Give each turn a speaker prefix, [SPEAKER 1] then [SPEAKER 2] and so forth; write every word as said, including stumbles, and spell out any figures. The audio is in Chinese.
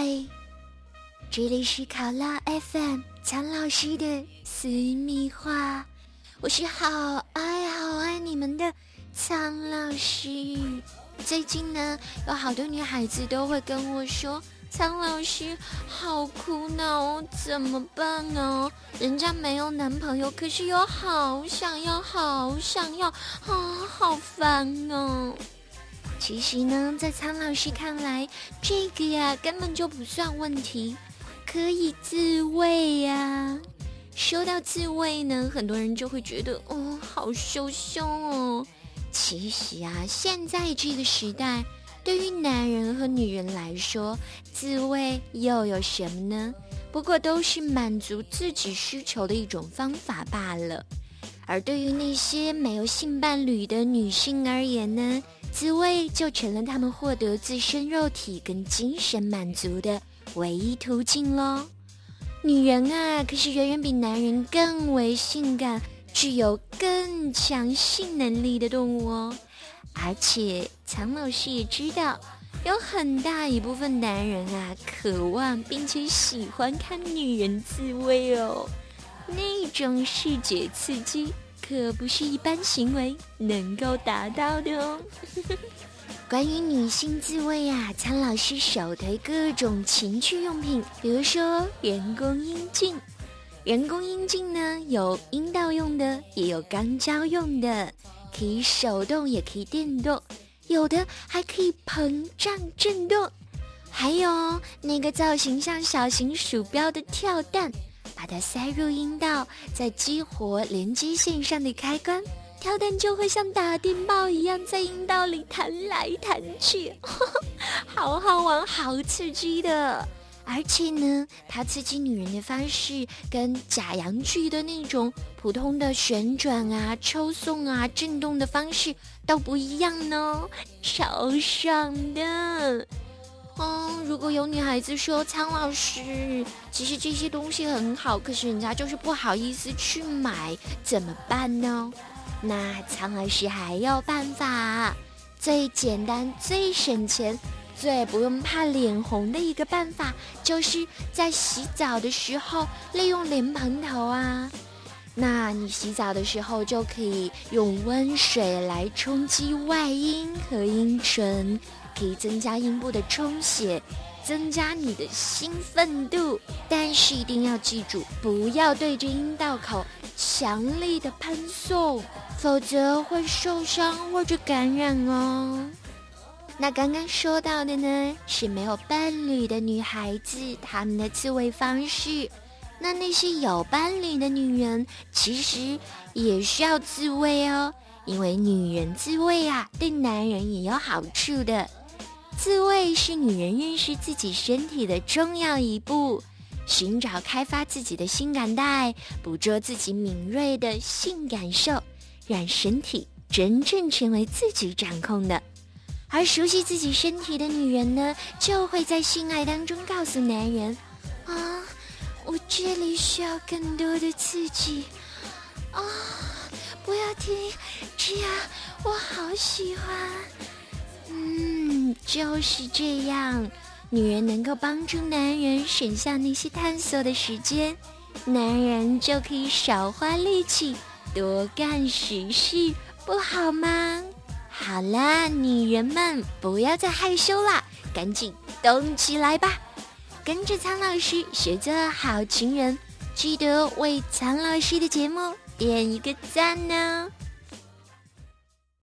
[SPEAKER 1] 嗨，这里是考拉 F M 苍老师的私密话，我是好爱好爱你们的苍老师。最近呢，有好多女孩子都会跟我说，苍老师好苦恼哦，怎么办呢？人家没有男朋友，可是又好想要好想要啊，好烦哦。其实呢，在苍老师看来，这个呀根本就不算问题，可以自慰呀。说到自慰呢，很多人就会觉得哦，好羞羞哦。其实啊，现在这个时代，对于男人和女人来说，自慰又有什么呢？不过都是满足自己需求的一种方法罢了。而对于那些没有性伴侣的女性而言呢，自慰就成了她们获得自身肉体跟精神满足的唯一途径咯。女人啊，可是远远比男人更为性感，具有更强性能力的动物哦。而且苍老师也知道，有很大一部分男人啊，渴望并且喜欢看女人自慰哦。那种视觉刺激可不是一般行为能够达到的哦。关于女性自慰啊，苍老师首推各种情趣用品，比如说人工阴茎。人工阴茎呢，有阴道用的，也有肛交用的，可以手动也可以电动，有的还可以膨胀震动，还有那个造型像小型鼠标的跳蛋，把它塞入阴道，再激活连接线上的开关，跳蛋就会像打电报一样在阴道里弹来弹去，呵呵，好好玩，好刺激的。而且呢，它刺激女人的方式跟假阳具的那种普通的旋转啊、抽送啊、震动的方式都不一样呢，超爽的。嗯，如果有女孩子说，苍老师，其实这些东西很好，可是人家就是不好意思去买，怎么办呢？那苍老师还有办法，最简单、最省钱、最不用怕脸红的一个办法，就是在洗澡的时候利用莲蓬头啊。那你洗澡的时候就可以用温水来冲击外阴和阴唇，可以增加阴部的充血，增加你的兴奋度，但是一定要记住，不要对着阴道口强力的喷送，否则会受伤或者感染哦。那刚刚说到的呢，是没有伴侣的女孩子她们的自慰方式。那那些有伴侣的女人其实也需要自慰哦，因为女人自慰啊，对男人也有好处的。自慰是女人认识自己身体的重要一步，寻找开发自己的性感带，捕捉自己敏锐的性感受，让身体真正成为自己掌控的。而熟悉自己身体的女人呢，就会在性爱当中告诉男人啊，我这里需要更多的刺激啊，不要停，这样我好喜欢。嗯，就是这样，女人能够帮助男人省下那些探索的时间，男人就可以少花力气，多干实事，不好吗？好啦，女人们不要再害羞啦，赶紧动起来吧！跟着苍老师学做好情人，记得为苍老师的节目点一个赞呢。